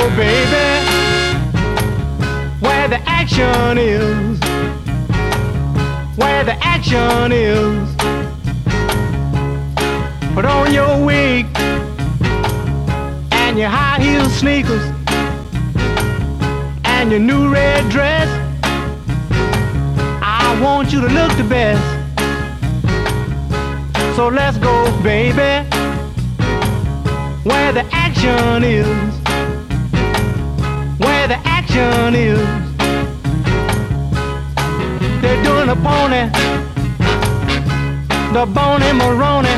baby, where the action is, where the action is. Put on your wig and your high heel sneakers and your new red dress. I want you to look the best. So let's go, baby, where the action is, where the action is. They're doing a pony, the bony Maroney.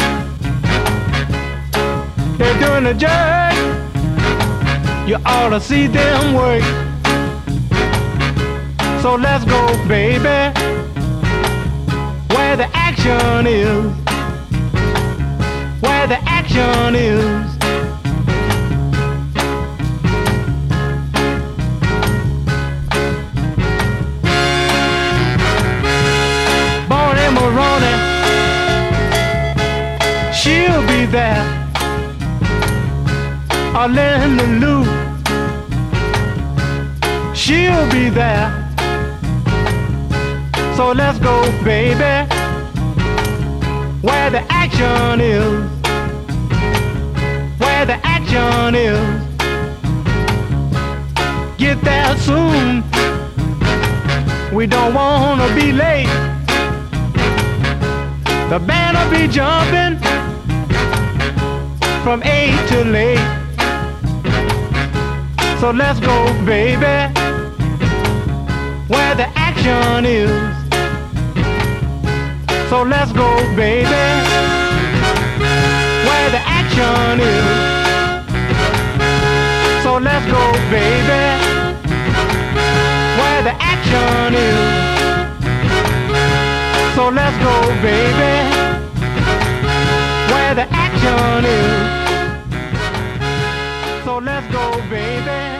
They're doing a jerk, you ought to see them work. So let's go, baby, where the action is, where the action is. Bonnie Maroney, she'll be there. Linda Lou, she'll be there. So let's go, baby, where the action is, where the action is. Get there soon, we don't wanna be late. The band will be jumping from 8 to late. So let's go, baby, where the action is. So let's go, baby, where the action is. So let's go, baby, where the action is. So let's go, baby, where the action is. So let's go, baby.